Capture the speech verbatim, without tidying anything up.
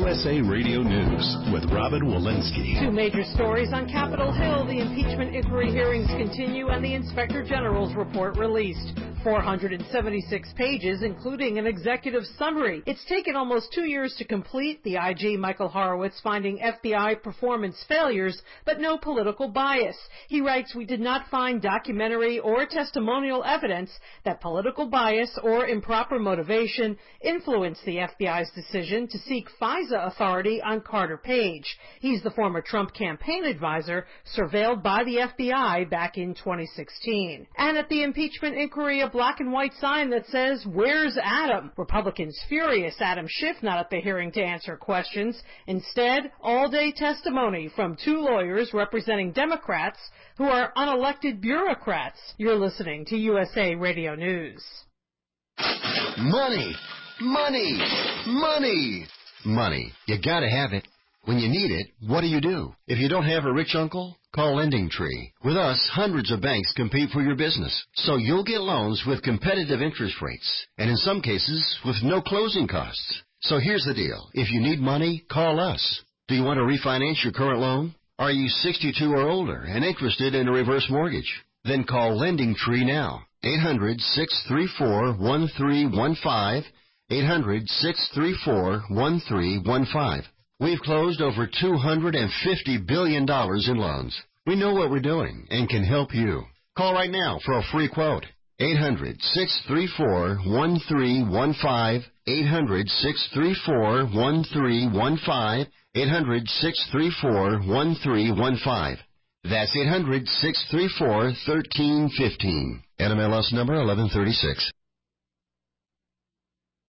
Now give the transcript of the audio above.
S A Radio News with Robin Walensky. Two major stories on Capitol Hill. The impeachment inquiry hearings continue and the Inspector General's report released. four hundred seventy-six pages, including an executive summary. It's taken almost two years to complete, the I G Michael Horowitz finding F B I performance failures, but no political bias. He writes, "We did not find documentary or testimonial evidence that political bias or improper motivation influenced the F B I's decision to seek FISA authority on Carter Page. He's the former Trump campaign advisor surveilled by the F B I back in twenty sixteen. And at the impeachment inquiry, a black and white sign that says, "Where's Adam?" Republicans furious Adam Schiff not at the hearing to answer questions. Instead, all-day testimony from two lawyers representing Democrats who are unelected bureaucrats. You're listening to U S A Radio News. Money, money, money, money. You gotta have it. When you need it, what do you do? If you don't have a rich uncle, call LendingTree. With us, hundreds of banks compete for your business, so you'll get loans with competitive interest rates, and in some cases, with no closing costs. So here's the deal. If you need money, call us. Do you want to refinance your current loan? Are you sixty-two or older and interested in a reverse mortgage? Then call LendingTree now. eight hundred, six three four, one three one five, eight hundred, six three four, one three one five. We've closed over two hundred fifty billion dollars in loans. We know what we're doing and can help you. Call right now for a free quote. eight hundred, six three four, one three one five, eight hundred, six three four, one three one five, eight hundred, six three four, one three one five. That's eight hundred, six three four, one three one five. N M L S number eleven thirty-six.